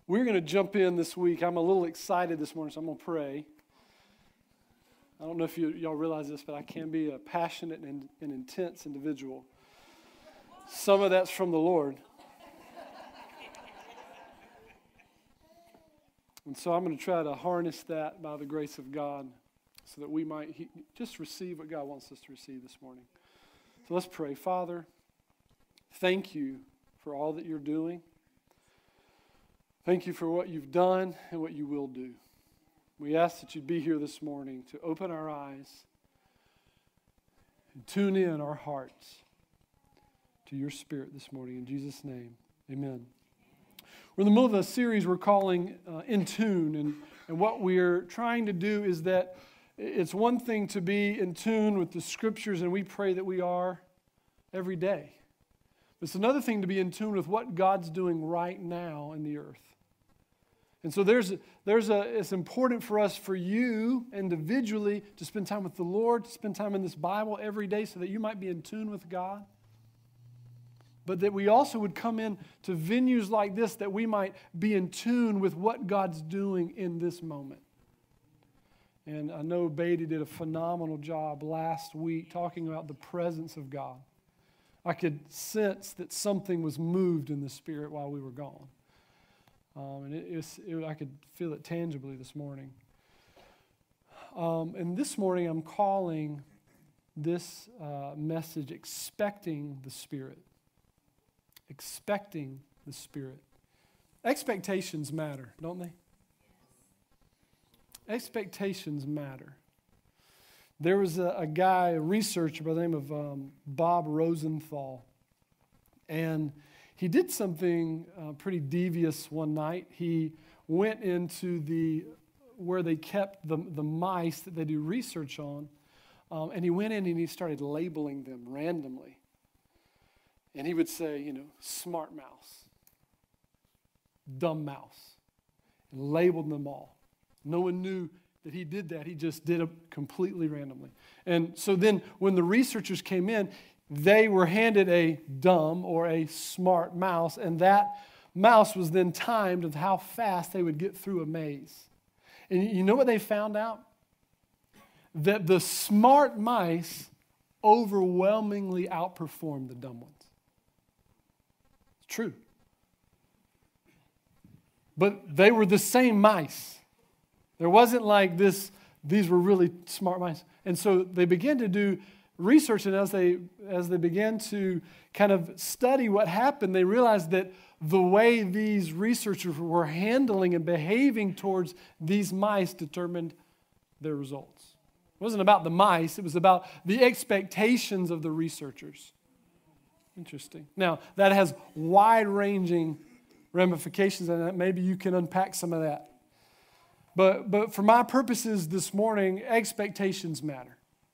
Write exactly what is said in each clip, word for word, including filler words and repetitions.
We're going to jump in this week. I'm a little excited this morning, so I'm going to pray. I don't know if you, y'all realize this, but I can be a passionate and, and intense individual. Some of that's from the Lord. And so I'm going to try to harness that by the grace of God so that we might he, just receive what God wants us to receive this morning. So let's pray. Father, thank you for all that you're doing. Thank you for what you've done and what you will do. We ask that you'd be here this morning to open our eyes and tune in our hearts to your Spirit this morning. In Jesus' name, amen. We're in the middle of a series we're calling uh, In Tune, and, and what we're trying to do is that it's one thing to be in tune with the Scriptures, and we pray that we are every day. It's another thing to be in tune with what God's doing right now in the earth. And so there's, there's a, it's important for us, for you individually, to spend time with the Lord, to spend time in this Bible every day so that you might be in tune with God. But that we also would come in to venues like this that we might be in tune with what God's doing in this moment. And I know Beatty did a phenomenal job last week talking about the presence of God. I could sense that something was moved in the Spirit while we were gone. Um, and it, it, it, I could feel it tangibly this morning. Um, and this morning I'm calling this uh, message Expecting the Spirit. Expecting the Spirit. Expectations matter, don't they? Expectations matter. There was a, a guy, a researcher by the name of um, Bob Rosenthal, and he did something uh, pretty devious one night. He went into the where they kept the, the mice that they do research on, um, and he went in and he started labeling them randomly. And he would say, you know, smart mouse, dumb mouse, and labeled them all. No one knew that he did that. He just did it completely randomly. And so then when the researchers came in, they were handed a dumb or a smart mouse, and that mouse was then timed of how fast they would get through a maze. And you know what they found out? That the smart mice overwhelmingly outperformed the dumb ones. It's true. But they were the same mice. There wasn't like this, these were really smart mice. And so they began to do research, and as they as they began to kind of study what happened, they realized that the way these researchers were handling and behaving towards these mice determined their results. It wasn't about the mice, it was about the expectations of the researchers. Interesting. Now, that has wide-ranging ramifications, and maybe you can unpack some of that. But but for my purposes this morning, expectations matter.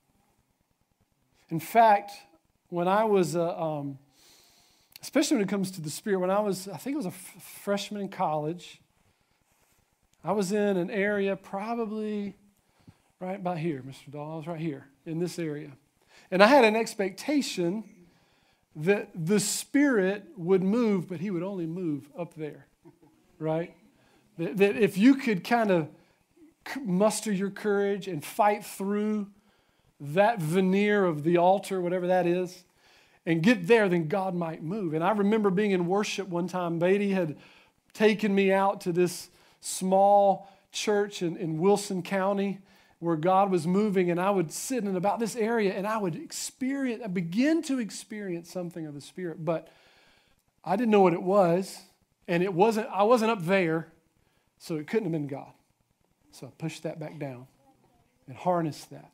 In fact, when I was, uh, um, especially when it comes to the Spirit, when I was, I think it was a f- freshman in college, I was in an area probably right about here, Mister Dahl. I was right here in this area. And I had an expectation that the Spirit would move, but He would only move up there, right? That, that if you could kind of muster your courage and fight through that veneer of the altar, whatever that is, and get there, then God might move. And I remember being in worship one time. Beatty had taken me out to this small church in, in Wilson County where God was moving, and I would sit in about this area, and I would experience, I begin to experience something of the Spirit, but I didn't know what it was, and it wasn't, I wasn't up there, so it couldn't have been God. So I pushed that back down and harnessed that.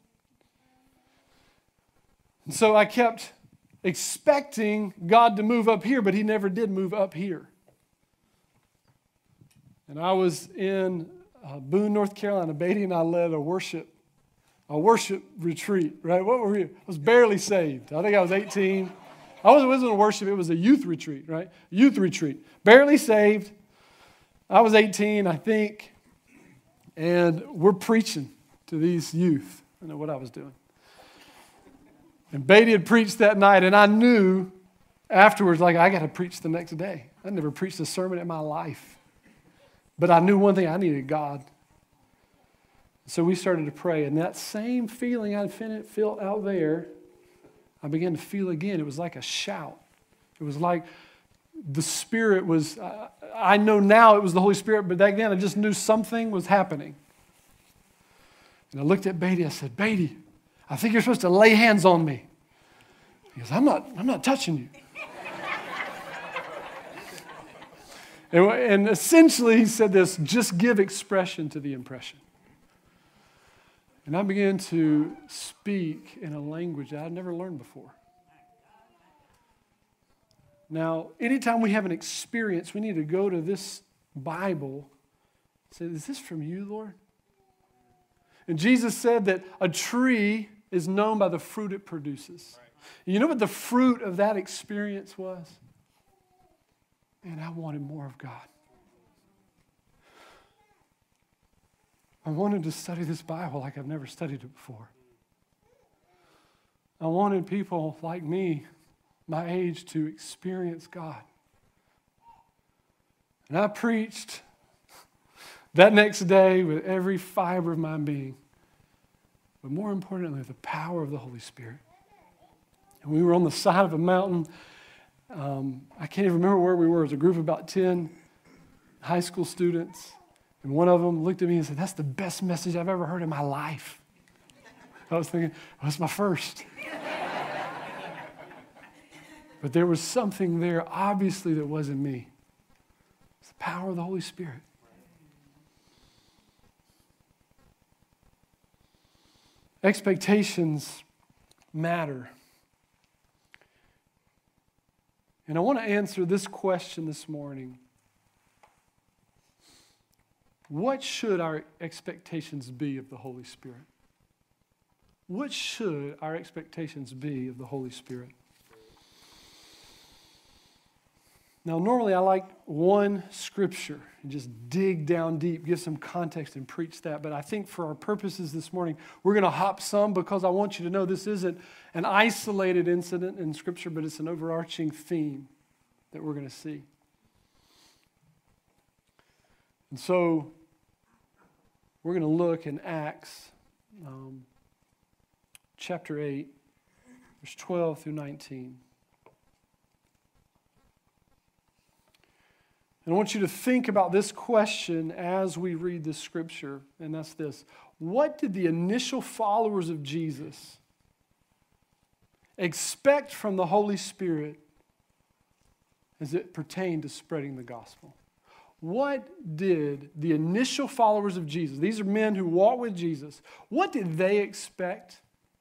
And so I kept expecting God to move up here, but He never did move up here. And I was in uh, Boone, North Carolina. Beatty and I led a worship, a worship retreat, right? What were we? I was barely saved. I think I was eighteen. I wasn't, wasn't a worship, it was a youth retreat, right? Youth retreat. Barely saved. I was eighteen, I think. And we're preaching to these youth. I don't know what I was doing. And Beatty had preached that night, and I knew afterwards, like, I got to preach the next day. I never preached a sermon in my life. But I knew one thing, I needed God. So we started to pray, and that same feeling I felt out there, I began to feel again. It was like a shout. It was like the Spirit was, I, I know now it was the Holy Spirit, but back then I just knew something was happening. And I looked at Beatty, I said, Beatty, I think you're supposed to lay hands on me. He goes, I'm not, I'm not touching you. and, and essentially he said this, just give expression to the impression. And I began to speak in a language that I'd never learned before. Now, anytime we have an experience, we need to go to this Bible and say, is this from you, Lord? And Jesus said that a tree is known by the fruit it produces. You know what the fruit of that experience was? Man, I wanted more of God. I wanted to study this Bible like I've never studied it before. I wanted people like me, my age, to experience God. And I preached that next day with every fiber of my being. But more importantly, the power of the Holy Spirit. And we were on the side of a mountain. Um, I can't even remember where we were. It was a group of about ten high school students. And one of them looked at me and said, that's the best message I've ever heard in my life. I was thinking, well, that's my first. But there was something there, obviously, that wasn't me. It's the power of the Holy Spirit. Expectations matter. And I want to answer this question this morning. What should our expectations be of the Holy Spirit? What should our expectations be of the Holy Spirit? Now, normally I like one scripture and just dig down deep, give some context and preach that. But I think for our purposes this morning, we're going to hop some because I want you to know this isn't an isolated incident in Scripture, but it's an overarching theme that we're going to see. And so we're going to look in Acts um, chapter eight, verse twelve through nineteen. And I want you to think about this question as we read this scripture, and that's this. What did the initial followers of Jesus expect from the Holy Spirit as it pertained to spreading the gospel? What did the initial followers of Jesus, these are men who walked with Jesus, what did they expect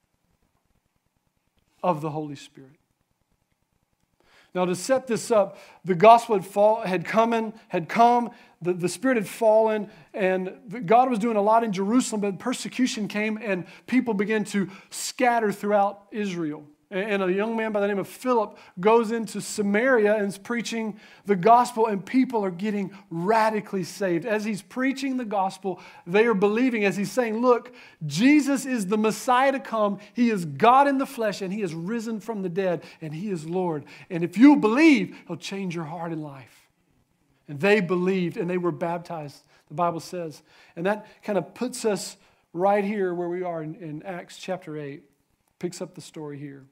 of the Holy Spirit? Now, to set this up, the gospel had, fall, had come, in, had come the, the Spirit had fallen, and God was doing a lot in Jerusalem, but persecution came, and people began to scatter throughout Israel. And a young man by the name of Philip goes into Samaria and is preaching the gospel, and people are getting radically saved. As he's preaching the gospel, they are believing, as he's saying, look, Jesus is the Messiah to come. He is God in the flesh, and he has risen from the dead, and he is Lord. And if you believe, he'll change your heart and life. And they believed, and they were baptized, the Bible says. And that kind of puts us right here where we are in, in Acts chapter eight. Picks up the story here.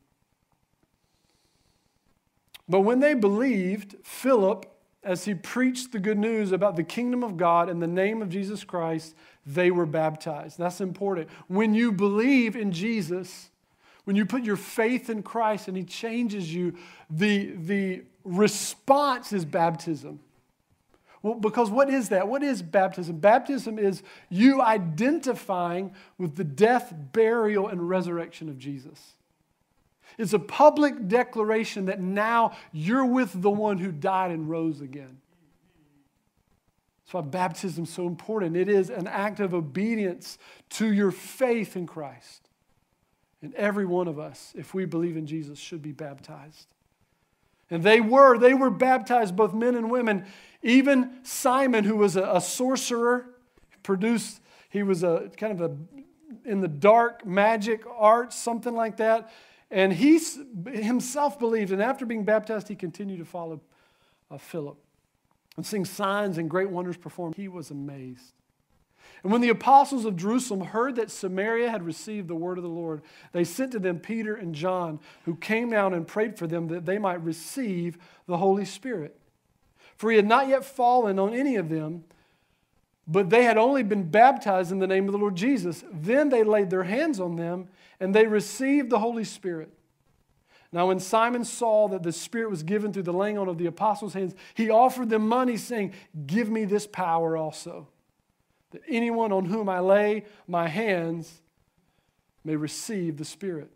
But when they believed, Philip, as he preached the good news about the kingdom of God and the name of Jesus Christ, they were baptized. That's important. When you believe in Jesus, when you put your faith in Christ and he changes you, the, the response is baptism. Well, because what is that? What is baptism? Baptism is you identifying with the death, burial, and resurrection of Jesus. It's a public declaration that now you're with the one who died and rose again. That's why baptism is so important. It is an act of obedience to your faith in Christ. And every one of us, if we believe in Jesus, should be baptized. And they were. They were baptized, both men and women. Even Simon, who was a, a sorcerer, produced, he was a kind of a in the dark magic arts, something like that. And he himself believed, and after being baptized, he continued to follow uh, Philip. and seeing signs and great wonders performed, he was amazed. And when the apostles of Jerusalem heard that Samaria had received the word of the Lord, they sent to them Peter and John, who came down and prayed for them that they might receive the Holy Spirit. For he had not yet fallen on any of them, but they had only been baptized in the name of the Lord Jesus. Then they laid their hands on them, and they received the Holy Spirit. Now when Simon saw that the Spirit was given through the laying on of the apostles' hands, he offered them money, saying, "Give me this power also, that anyone on whom I lay my hands may receive the Spirit."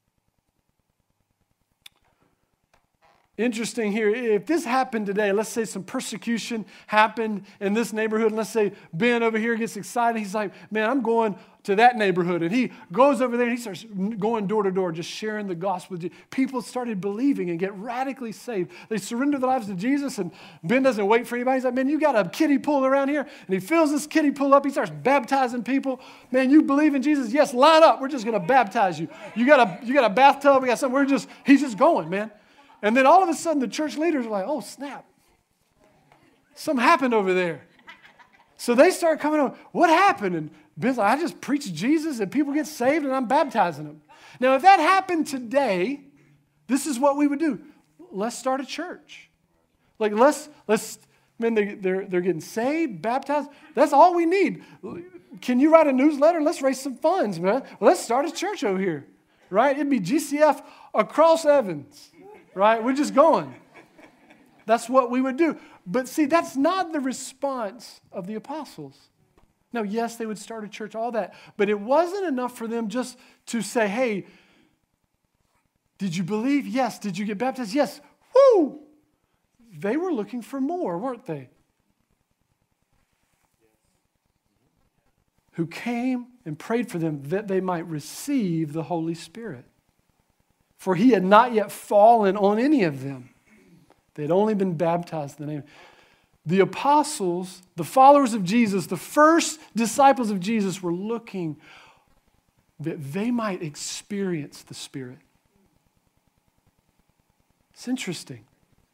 Interesting here, if this happened today, let's say some persecution happened in this neighborhood, and let's say Ben over here gets excited. He's like, man, I'm going to that neighborhood. And he goes over there and he starts going door to door, just sharing the gospel. People started believing and get radically saved. They surrender their lives to Jesus, and Ben doesn't wait for anybody. He's like, man, you got a kiddie pool around here? And he fills this kiddie pool up. He starts baptizing people. Man, you believe in Jesus? Yes, line up. We're just going to baptize you. You got a, you got a bathtub. We got something. We're just, he's just going, man. And then all of a sudden, the church leaders are like, oh, snap. Something happened over there. So they start coming over. What happened? And Ben's like, I just preach Jesus and people get saved and I'm baptizing them. Now, if that happened today, this is what we would do. Let's start a church. Like, let's, let's, man, they, they're, they're getting saved, baptized. That's all we need. Can you write a newsletter? Let's raise some funds, man. Well, let's start a church over here, right? It'd be G C F across Evans. Right? We're just going. That's what we would do. But see, that's not the response of the apostles. Now, yes, they would start a church, all that. But it wasn't enough for them just to say, hey, did you believe? Yes. Did you get baptized? Yes. Woo! They were looking for more, weren't they? Who came and prayed for them that they might receive the Holy Spirit. For he had not yet fallen on any of them. They had only been baptized in the name. The apostles, the followers of Jesus, the first disciples of Jesus were looking that they might experience the Spirit. It's interesting.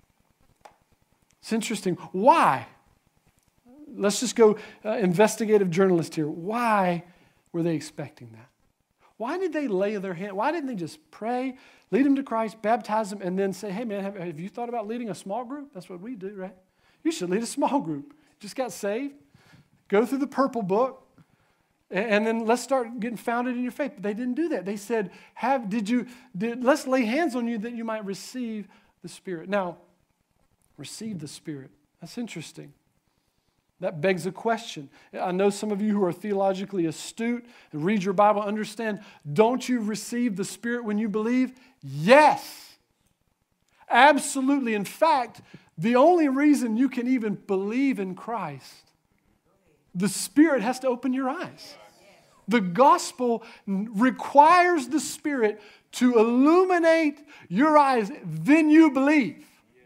It's interesting. Why? Let's just go uh, investigative journalist here. Why were they expecting that? Why did they lay their hand? Why didn't they just pray, lead them to Christ, baptize them, and then say, hey, man, have, have you thought about leading a small group? That's what we do, right? You should lead a small group. Just got saved. Go through the purple book, and, and then let's start getting founded in your faith. But they didn't do that. They said, "Have did you, did, let's lay hands on you that you might receive the Spirit." Now, receive the Spirit. That's interesting. That begs a question. I know some of you who are theologically astute and read your Bible understand, don't you receive the Spirit when you believe? Yes. Absolutely. In fact, the only reason you can even believe in Christ, the Spirit has to open your eyes. The gospel requires the Spirit to illuminate your eyes, then you believe.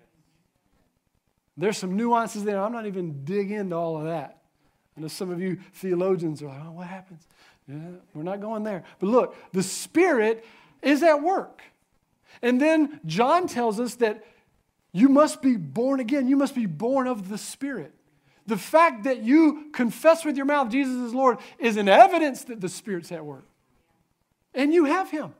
There's some nuances there. I'm not even dig into all of that. I know some of you theologians are like, oh, what happens? Yeah, we're not going there. But look, the Spirit is at work. And then John tells us that you must be born again. You must be born of the Spirit. The fact that you confess with your mouth Jesus is Lord is an evidence that the Spirit's at work. And you have Him.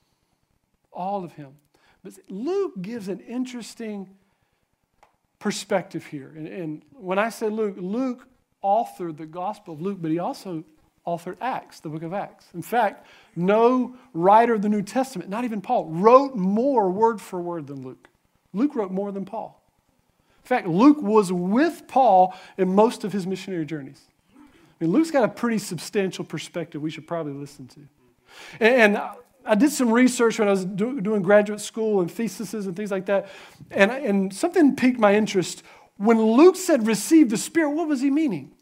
All of Him. But Luke gives an interesting perspective here. And, and when I say Luke, Luke authored the Gospel of Luke, but he also authored Acts, the book of Acts. In fact, no writer of the New Testament, not even Paul, wrote more word for word than Luke. Luke wrote more than Paul. In fact, Luke was with Paul in most of his missionary journeys. I mean, Luke's got a pretty substantial perspective we should probably listen to. And, and I did some research when I was do, doing graduate school and theses and things like that, and, and something piqued my interest. When Luke said receive the Spirit, what was he meaning?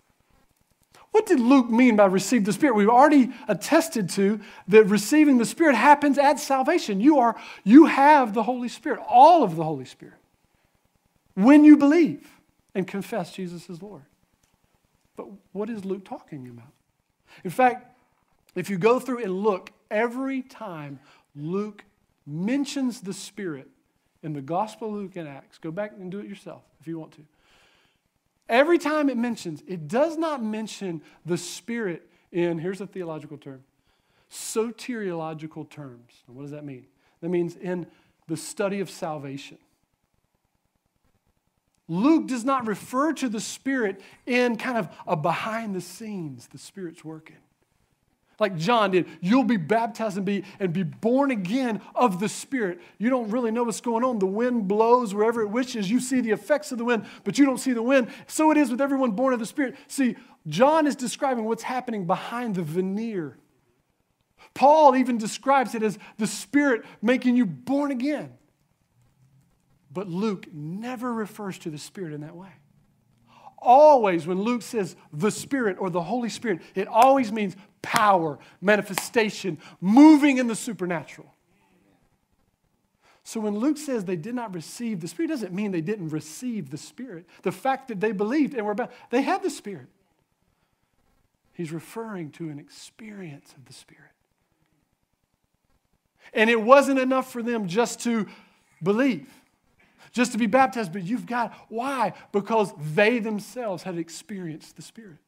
What did Luke mean by receive the Spirit? We've already attested to that receiving the Spirit happens at salvation. You are, you have the Holy Spirit, all of the Holy Spirit, when you believe and confess Jesus is Lord. But what is Luke talking about? In fact, if you go through and look, every time Luke mentions the Spirit in the Gospel of Luke and Acts, go back and do it yourself if you want to. Every time it mentions, it does not mention the Spirit in, here's a theological term, soteriological terms. And what does that mean? That means in the study of salvation. Luke does not refer to the Spirit in kind of a behind the scenes, the Spirit's working. Like John did, you'll be baptized and be, and be born again of the Spirit. You don't really know what's going on. The wind blows wherever it wishes. You see the effects of the wind, but you don't see the wind. So it is with everyone born of the Spirit. See, John is describing what's happening behind the veneer. Paul even describes it as the Spirit making you born again. But Luke never refers to the Spirit in that way. Always, when Luke says the Spirit or the Holy Spirit, it always means power, manifestation, moving in the supernatural. So when Luke says they did not receive the Spirit, doesn't mean they didn't receive the Spirit. The fact that they believed and were about, they had the Spirit. He's referring to an experience of the Spirit. And it wasn't enough for them just to believe, just to be baptized, but you've got, why? Because they themselves had experienced the Spirit.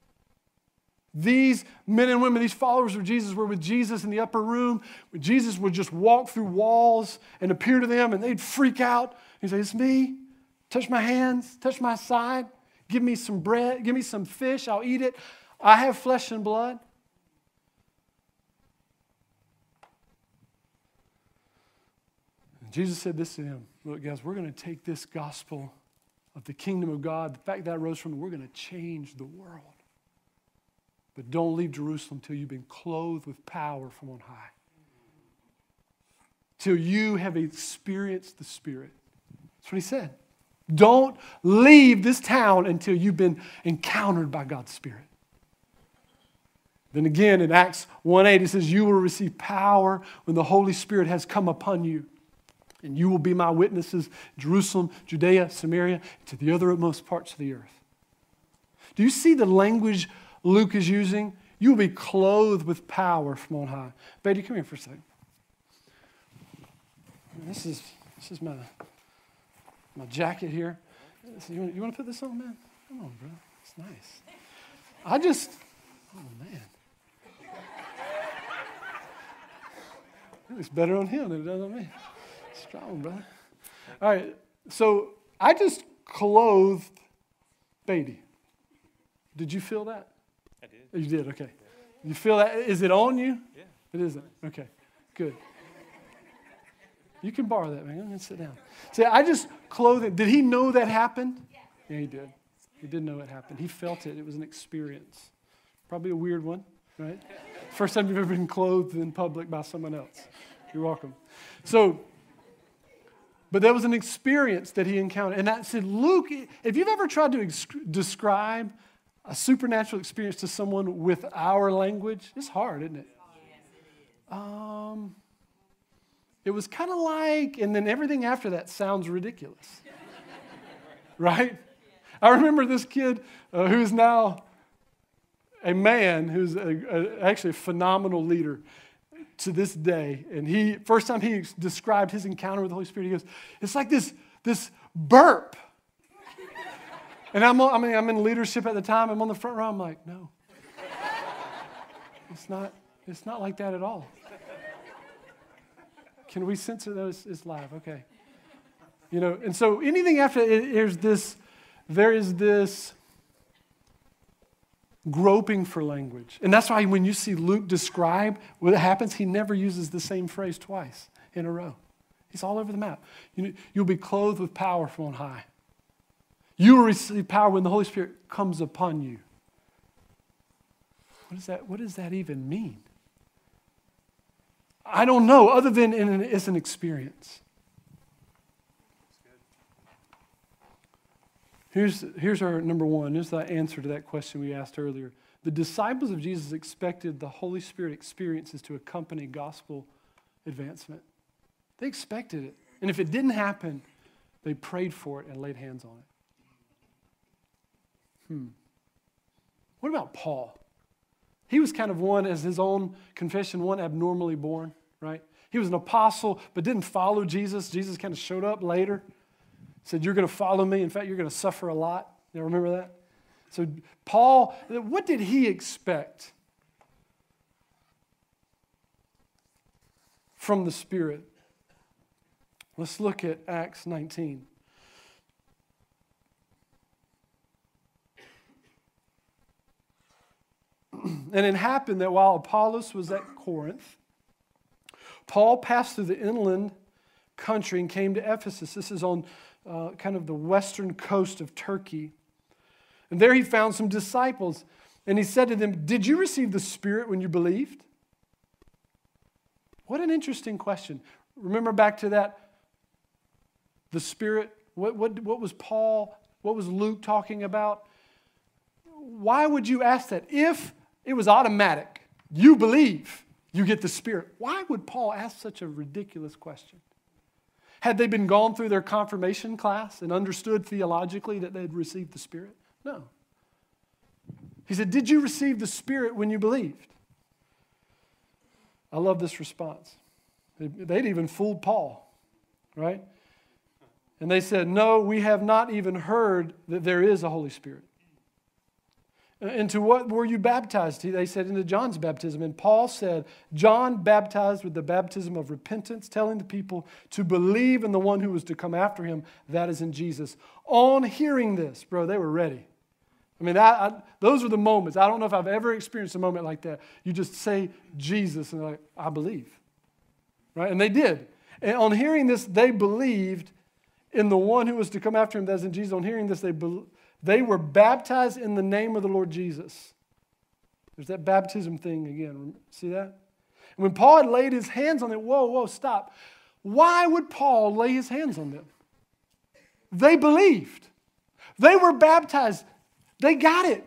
These men and women, these followers of Jesus were with Jesus in the upper room. Jesus would just walk through walls and appear to them, and they'd freak out. He'd say, it's me. Touch my hands, touch my side. Give me some bread, give me some fish, I'll eat it. I have flesh and blood. And Jesus said this to them. Look, guys, we're going to take this gospel of the kingdom of God, the fact that rose from them, we're going to change the world. But don't leave Jerusalem till you've been clothed with power from on high. Till you have experienced the Spirit. That's what he said. Don't leave this town until you've been encountered by God's Spirit. Then again in Acts one eight, it says, you will receive power when the Holy Spirit has come upon you. And you will be my witnesses in Jerusalem, Judea, Samaria, to the uttermost parts of the earth. Do you see the language Luke is using? You will be clothed with power from on high. Betty, come here for a second. This is this is my my jacket here. You want, you want to put this on, man? Come on, bro. It's nice. I just, oh man. It looks better on him than it does on me. Strong, brother. All right, so I just clothed Beatty. Did you feel that? I did. You did, okay. Yeah. You feel that? Is it on you? Yeah. It isn't? Okay, good. You can borrow that, man. I'm going to sit down. See, I just clothed him. Did he know that happened? Yeah. Yeah, he did. He did know it happened. He felt it. It was an experience. Probably a weird one, right? First time you've ever been clothed in public by someone else. You're welcome. So, but that was an experience that he encountered. And that said, Luke, if you've ever tried to ex- describe a supernatural experience to someone with our language, it's hard, isn't it? Um, it was kind of like, and then everything after that sounds ridiculous. Right? I remember this kid uh, who is now a man who's a, a, actually a phenomenal leader to this day. And he, first time he described his encounter with the Holy Spirit, he goes, it's like this, this burp. And I'm, I mean, I'm in leadership at the time. I'm on the front row. I'm like, no. It's not, it's not like that at all. Can we censor those? It's live. Okay. You know, and so anything after it, there's this, there is this groping for language. And that's why when you see Luke describe what happens, he never uses the same phrase twice in a row. He's all over the map. You know, you'll be clothed with power from on high. You will receive power when the Holy Spirit comes upon you. What does that, what does that even mean? I don't know, other than in an, it's an experience. Here's, here's our number one. Here's the answer to that question we asked earlier. The disciples of Jesus expected the Holy Spirit experiences to accompany gospel advancement. They expected it. And if it didn't happen, they prayed for it and laid hands on it. Hmm. What about Paul? He was kind of one, as his own confession, one abnormally born, right? He was an apostle, but didn't follow Jesus. Jesus kind of showed up later, said, you're going to follow me. In fact, you're going to suffer a lot. You remember that? So Paul, what did he expect from the Spirit? Let's look at Acts nineteen. And it happened that while Apollos was at Corinth, Paul passed through the inland country and came to Ephesus. This is on uh, kind of the western coast of Turkey. And there he found some disciples. And he said to them, "Did you receive the Spirit when you believed?" What an interesting question. Remember back to that, the Spirit, what, what, what was Paul, what was Luke talking about? Why would you ask that? If it was automatic, you believe, you get the Spirit. Why would Paul ask such a ridiculous question? Had they been gone through their confirmation class and understood theologically that they'd received the Spirit? No. He said, "Did you receive the Spirit when you believed?" I love this response. They'd even fooled Paul, right? And they said, "No, we have not even heard that there is a Holy Spirit." "Into what were you baptized?" They said, "Into John's baptism." And Paul said, "John baptized with the baptism of repentance, telling the people to believe in the one who was to come after him, that is in Jesus." On hearing this, bro, they were ready. I mean, that, I, those are the moments. I don't know if I've ever experienced a moment like that. You just say Jesus and they're like, "I believe." Right? And they did. And on hearing this, they believed in the one who was to come after him, that is in Jesus. On hearing this, they believed. They were baptized in the name of the Lord Jesus. There's that baptism thing again. See that? And when Paul had laid his hands on them, whoa, whoa, stop. Why would Paul lay his hands on them? They believed. They were baptized. They got it.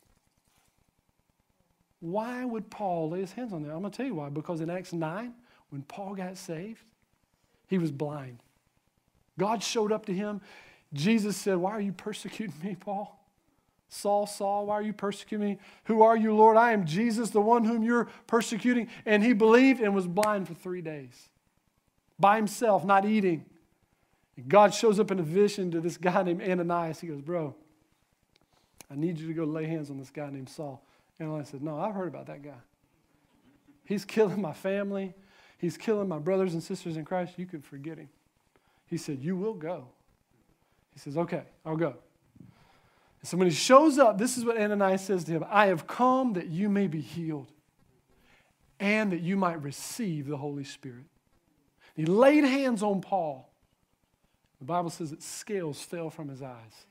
Why would Paul lay his hands on them? I'm going to tell you why. Because in Acts nine, when Paul got saved, he was blind. God showed up to him. Jesus said, "Why are you persecuting me, Paul? Saul, Saul, why are you persecuting me? Who are you, Lord? I am Jesus, the one whom you're persecuting." And he believed and was blind for three days. By himself, not eating. And God shows up in a vision to this guy named Ananias. He goes, "Bro, I need you to go lay hands on this guy named Saul." Ananias said, "No, I've heard about that guy. He's killing my family. He's killing my brothers and sisters in Christ. You can forget him." He said, "You will go." He says, "Okay, I'll go." And so when he shows up, this is what Ananias says to him: "I have come that you may be healed and that you might receive the Holy Spirit." He laid hands on Paul. The Bible says that scales fell from his eyes.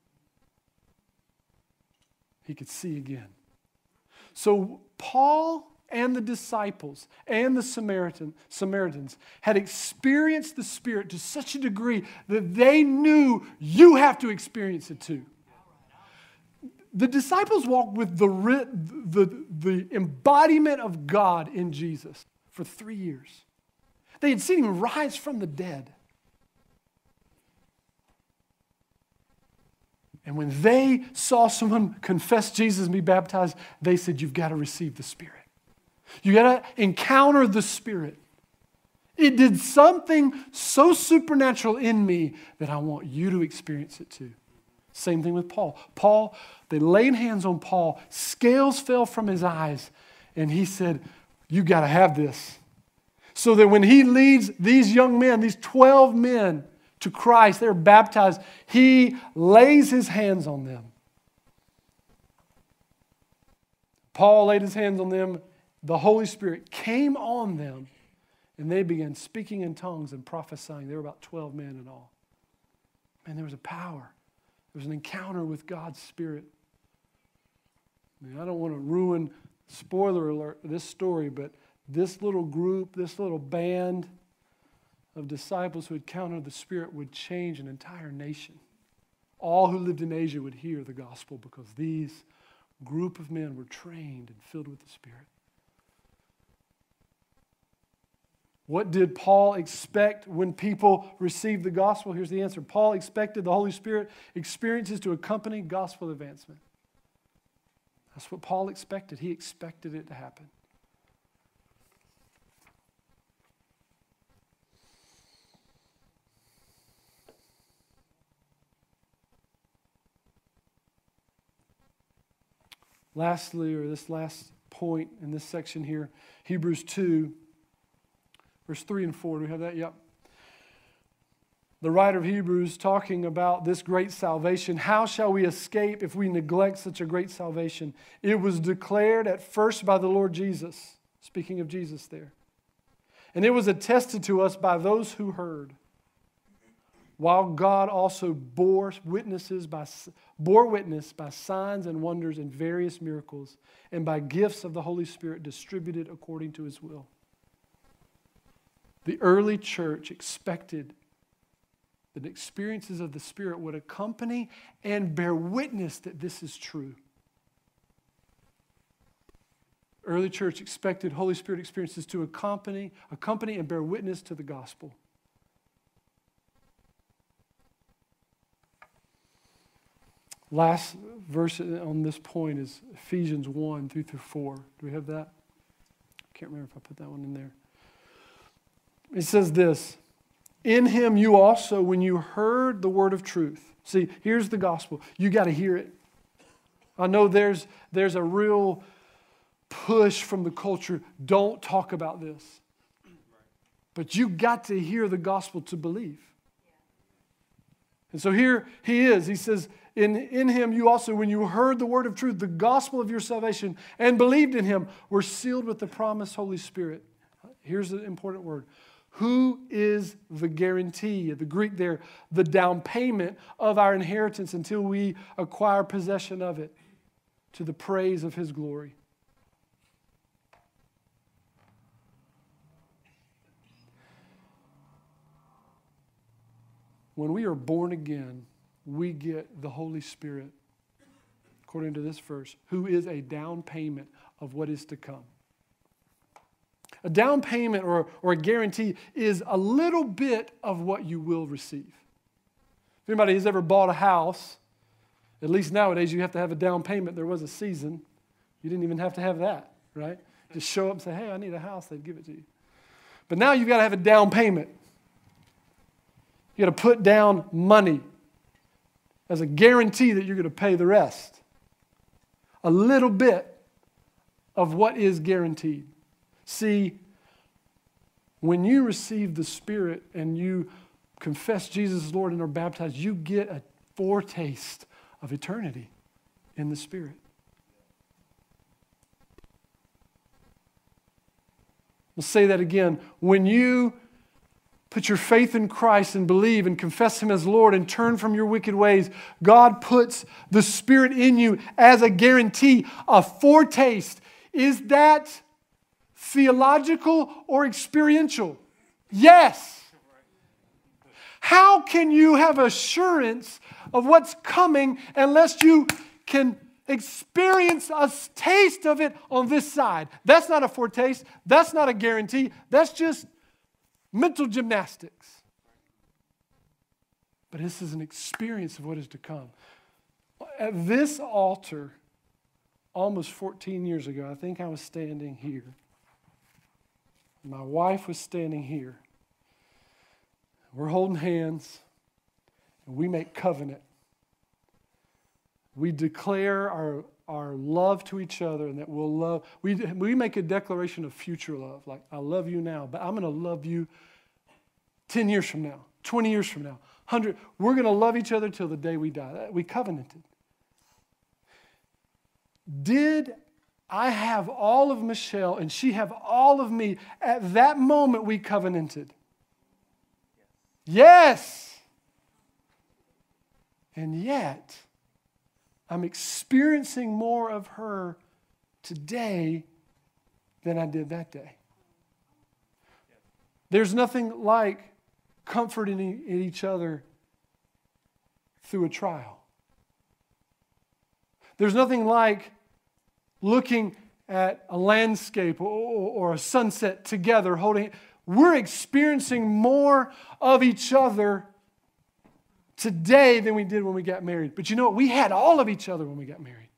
He could see again. So Paul and the disciples and the Samaritan, Samaritans had experienced the Spirit to such a degree that they knew you have to experience it too. The disciples walked with the, the, the embodiment of God in Jesus for three years. They had seen him rise from the dead. And when they saw someone confess Jesus and be baptized, they said, "You've got to receive the Spirit. You got to encounter the Spirit. It did something so supernatural in me that I want you to experience it too." Same thing with Paul. Paul, they laid hands on Paul. Scales fell from his eyes. And he said, "You got to have this." So that when he leads these young men, these twelve men to Christ, they're baptized, he lays his hands on them. Paul laid his hands on them. The Holy Spirit came on them, and they began speaking in tongues and prophesying. There were about twelve men in all. Man, there was a power. There was an encounter with God's Spirit. I mean, I don't want to ruin, spoiler alert, this story, but this little group, this little band of disciples who encountered the Spirit would change an entire nation. All who lived in Asia would hear the gospel because these group of men were trained and filled with the Spirit. What did Paul expect when people received the gospel? Here's the answer. Paul expected the Holy Spirit experiences to accompany gospel advancement. That's what Paul expected. He expected it to happen. Lastly, or this last point in this section here, Hebrews two, verse three and four. Do we have that? Yep. The writer of Hebrews talking about this great salvation. How shall we escape if we neglect such a great salvation? It was declared at first by the Lord Jesus. Speaking of Jesus there. And it was attested to us by those who heard. While God also bore witnesses by bore witness by signs and wonders and various miracles, and by gifts of the Holy Spirit distributed according to His will. The early church expected that experiences of the Spirit would accompany and bear witness that this is true. Early church expected Holy Spirit experiences to accompany, accompany and bear witness to the gospel. Last verse on this point is Ephesians one, three through four. Do we have that? I can't remember if I put that one in there. It says this, in Him you also, when you heard the word of truth. See, here's the gospel. You got to hear it. I know there's, there's a real push from the culture. Don't talk about this. But you got to hear the gospel to believe. And so here he is. He says, in, in Him you also, when you heard the word of truth, the gospel of your salvation, and believed in Him, were sealed with the promised Holy Spirit. Here's the important word. Who is the guarantee? The Greek there, the down payment of our inheritance until we acquire possession of it to the praise of His glory. When we are born again, we get the Holy Spirit, according to this verse, who is a down payment of what is to come. A down payment or, or a guarantee is a little bit of what you will receive. If anybody has ever bought a house, at least nowadays you have to have a down payment. There was a season. You didn't even have to have that, right? Just show up and say, hey, I need a house. They'd give it to you. But now you've got to have a down payment. You got to put down money as a guarantee that you're going to pay the rest. A little bit of what is guaranteed. See, when you receive the Spirit and you confess Jesus as Lord and are baptized, you get a foretaste of eternity in the Spirit. I'll say that again. When you put your faith in Christ and believe and confess Him as Lord and turn from your wicked ways, God puts the Spirit in you as a guarantee, a foretaste. Is that theological or experiential? Yes. How can you have assurance of what's coming unless you can experience a taste of it on this side? That's not a foretaste. That's not a guarantee. That's just mental gymnastics. But this is an experience of what is to come. At this altar, almost fourteen years ago, I think I was standing here. My wife was standing here. We're holding hands, and we make covenant. We declare our, our love to each other, and that we'll love. We, we make a declaration of future love, like, I love you now, but I'm going to love you ten years from now, twenty years from now, one hundred. We're going to love each other till the day we die. We covenanted. Did I have all of Michelle and she have all of me? At that moment, we covenanted. Yes. And yet, I'm experiencing more of her today than I did that day. There's nothing like comforting each other through a trial. There's nothing like looking at a landscape or, or a sunset together, holding. We're experiencing more of each other today than we did when we got married. But you know what? We had all of each other when we got married.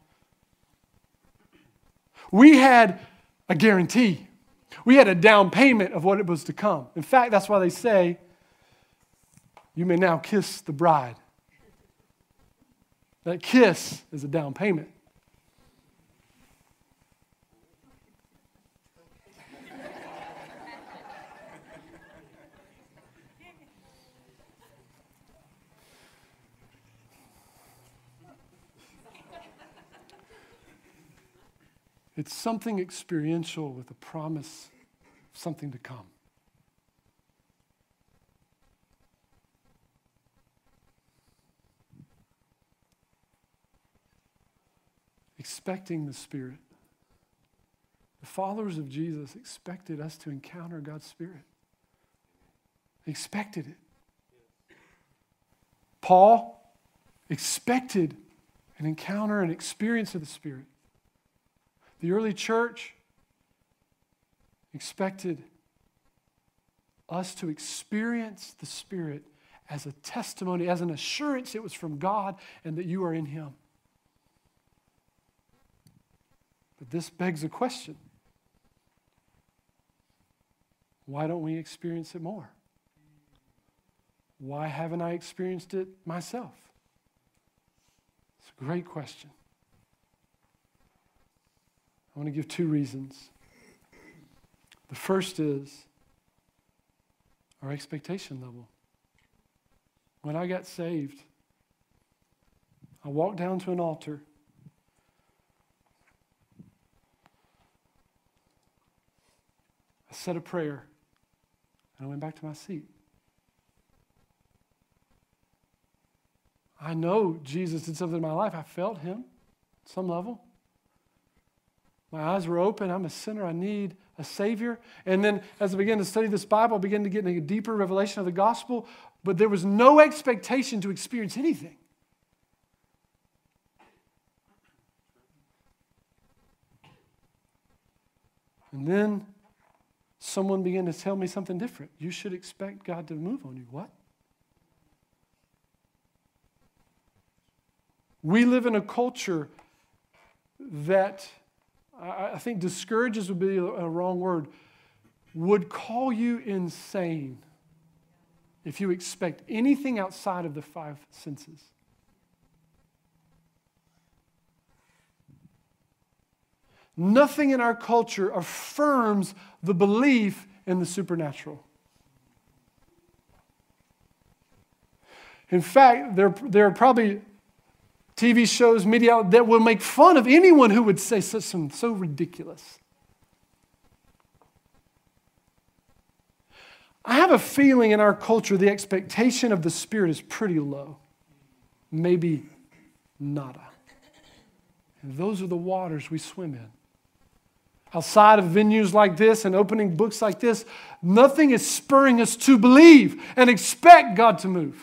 We had a guarantee. We had a down payment of what it was to come. In fact, that's why they say, you may now kiss the bride. That kiss is a down payment. It's something experiential with a promise of something to come. Expecting the Spirit. The followers of Jesus expected us to encounter God's Spirit. They expected it. Paul expected an encounter, an experience of the Spirit. The early church expected us to experience the Spirit as a testimony, as an assurance it was from God and that you are in Him. But this begs a question. Why don't we experience it more? Why haven't I experienced it myself? It's a great question. I want to give two reasons. The first is our expectation level. When I got saved, I walked down to an altar. I said a prayer, and I went back to my seat. I know Jesus did something in my life. I felt Him at some level. My eyes were open. I'm a sinner. I need a Savior. And then as I began to study this Bible, I began to get a deeper revelation of the gospel, but there was no expectation to experience anything. And then someone began to tell me something different. You should expect God to move on you. What? We live in a culture that I think discourages would be a wrong word, would call you insane if you expect anything outside of the five senses. Nothing in our culture affirms the belief in the supernatural. In fact, there, there are probably T V shows, media that will make fun of anyone who would say something so ridiculous. I have a feeling in our culture the expectation of the Spirit is pretty low. Maybe nada. And those are the waters we swim in. Outside of venues like this and opening books like this, nothing is spurring us to believe and expect God to move.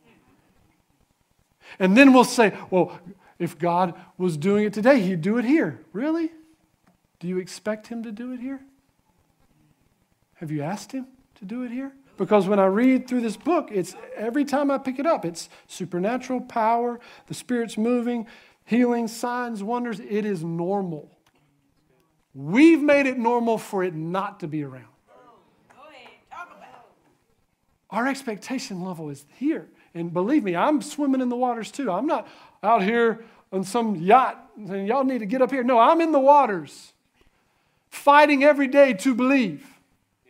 And then we'll say, well, if God was doing it today, He'd do it here. Really? Do you expect Him to do it here? Have you asked Him to do it here? Because when I read through this book, it's every time I pick it up, it's supernatural power, the Spirit's moving, healing, signs, wonders. It is normal. We've made it normal for it not to be around. Go ahead, talk about it. Our expectation level is here. And believe me, I'm swimming in the waters too. I'm not out here on some yacht saying, y'all need to get up here. No, I'm in the waters, fighting every day to believe. Yeah.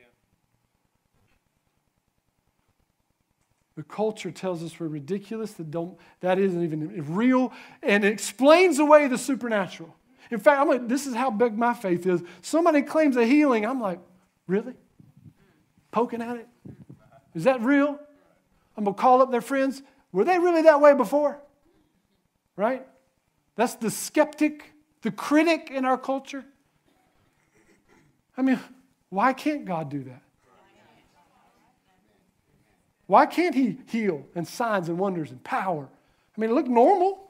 The culture tells us we're ridiculous, that don't that isn't even real, and it explains away the supernatural. In fact, I'm like, this is how big my faith is. Somebody claims a healing, I'm like, really? Poking at it? Is that real? I'm going to call up their friends. Were they really that way before? Right? That's the skeptic, the critic in our culture. I mean, why can't God do that? Why can't He heal and signs and wonders and power? I mean, it looked normal.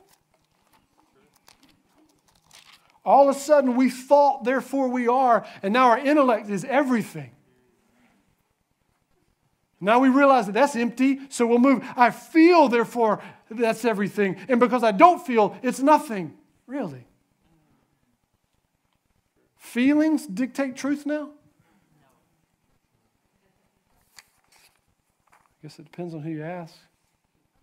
All of a sudden, we thought, therefore we are, and now our intellect is everything. Now we realize that that's empty, so we'll move. I feel, therefore, that's everything. And because I don't feel, it's nothing. Really. Feelings dictate truth now? I guess it depends on who you ask.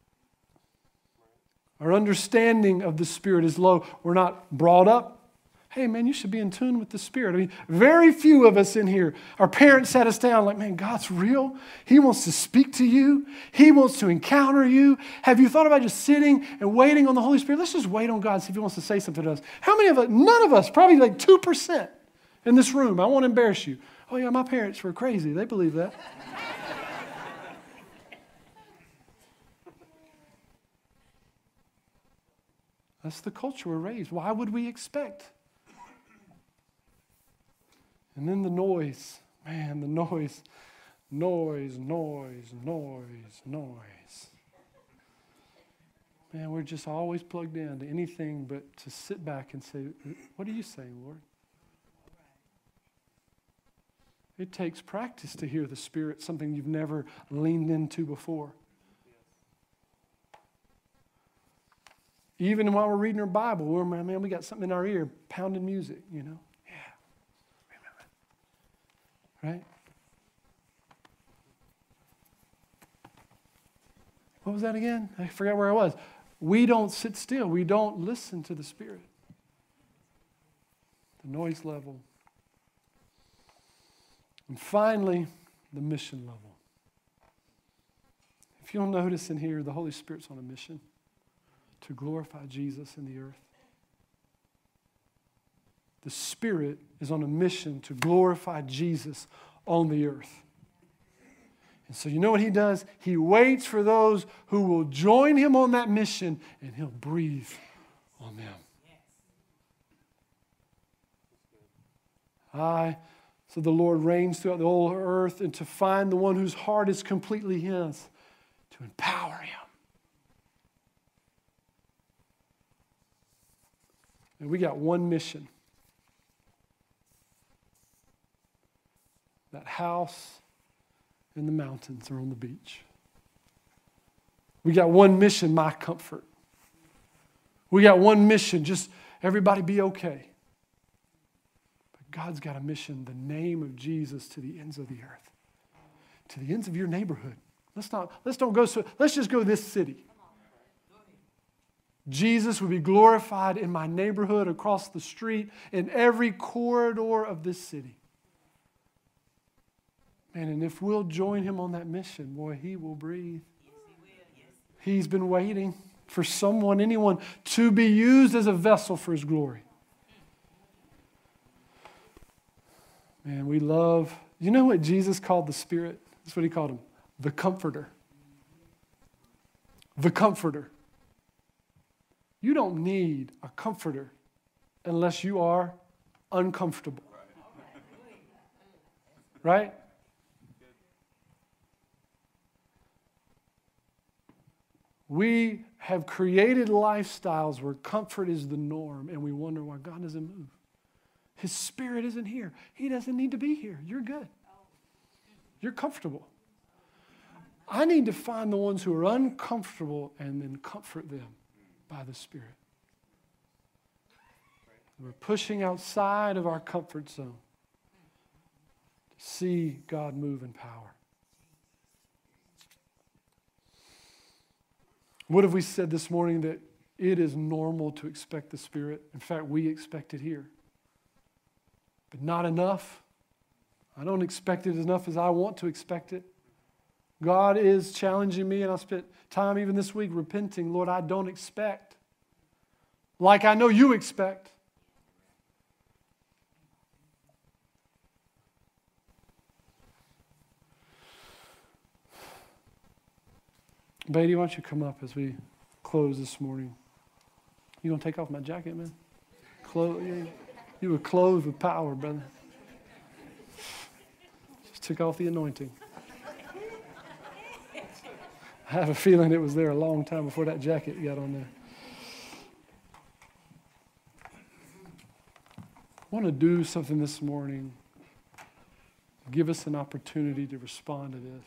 Our understanding of the Spirit is low. We're not brought up Hey, man, you should be in tune with the Spirit. I mean, very few of us in here, our parents sat us down like, man, God's real. He wants to speak to you. He wants to encounter you. Have you thought about just sitting and waiting on the Holy Spirit? Let's just wait on God, see if He wants to say something to us. How many of us? None of us, probably like two percent in this room. I won't embarrass you. Oh, yeah, my parents were crazy. They believe that. That's the culture we're raised. Why would we expect? And then the noise. Man, the noise. Noise, noise, noise, noise. Man, we're just always plugged in to anything but to sit back and say, what are you saying, Lord? It takes practice to hear the Spirit, something you've never leaned into before. Even while we're reading our Bible, we're, man, we got something in our ear, pounding music, you know. Yeah. Right? What was that again? I forgot where I was. We don't sit still. We don't listen to the Spirit. The noise level. And finally, the mission level. If you'll notice in here, the Holy Spirit's on a mission to glorify Jesus in the earth. The Spirit is on a mission to glorify Jesus on the earth. And so you know what He does? He waits for those who will join Him on that mission, and He'll breathe on them. I, so the Lord reigns throughout the whole earth, and to find the one whose heart is completely His, to empower him. And we got one mission. That house in the mountains or on the beach. We got one mission, my comfort. We got one mission, just everybody be okay. But God's got a mission, the name of Jesus to the ends of the earth. To the ends of your neighborhood. Let's not, let's don't go so, let's just go this city. Jesus would be glorified in my neighborhood, across the street, in every corridor of this city. Man, and if we'll join Him on that mission, boy, He will breathe. Yes, He will. Yes. He's been waiting for someone, anyone, to be used as a vessel for His glory. Man, we love, you know what Jesus called the Spirit? That's what He called Him. The Comforter. The Comforter. You don't need a comforter unless you are uncomfortable. Right? We have created lifestyles where comfort is the norm, and we wonder why God doesn't move. His Spirit isn't here. He doesn't need to be here. You're good. You're comfortable. I need to find the ones who are uncomfortable and then comfort them by the Spirit. We're pushing outside of our comfort zone to see God move in power. What have we said this morning? That it is normal to expect the Spirit. In fact, we expect it here. But not enough. I don't expect it as enough as I want to expect it. God is challenging me, and I spent time even this week repenting. Lord, I don't expect like I know you expect. Beatty, why don't you come up as we close this morning? You gonna take off my jacket, man? Clo- you were clothed with power, brother. Just took off the anointing. I have a feeling it was there a long time before that jacket got on there. I want to do something this morning. Give us an opportunity to respond to this.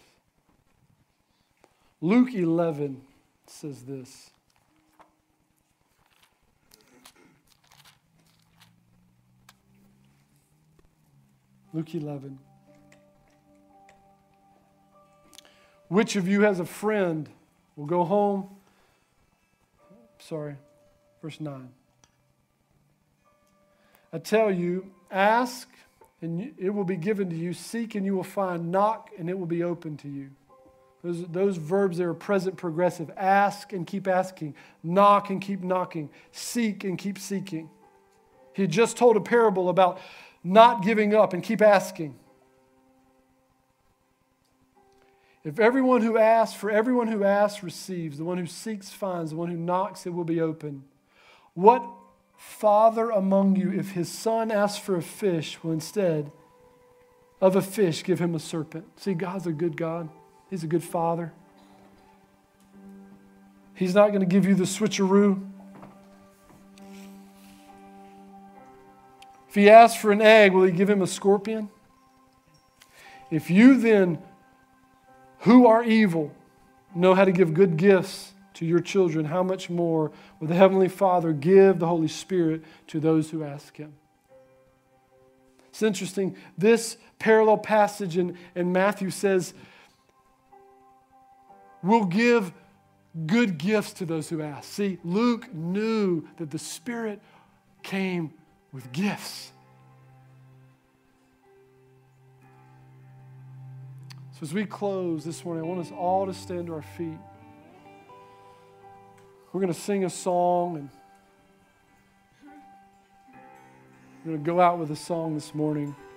Luke eleven says this. Luke eleven. Which of you has a friend will go home? Sorry, verse nine. I tell you, ask and it will be given to you. Seek and you will find. Knock and it will be open to you. Those, those verbs there are present progressive. Ask and keep asking. Knock and keep knocking. Seek and keep seeking. He had just told a parable about not giving up and keep asking. If everyone who asks, for everyone who asks receives. The one who seeks finds. The one who knocks, it will be open. What father among you, if his son asks for a fish, will instead of a fish give him a serpent? See, God's a good God. He's a good father. He's not going to give you the switcheroo. If he asks for an egg, will he give him a scorpion? If you then, who are evil, know how to give good gifts to your children, how much more will the Heavenly Father give the Holy Spirit to those who ask Him? It's interesting. This parallel passage in, in Matthew says, we'll give good gifts to those who ask. See, Luke knew that the Spirit came with gifts. So as we close this morning, I want us all to stand to our feet. We're going to sing a song, and we're going to go out with a song this morning.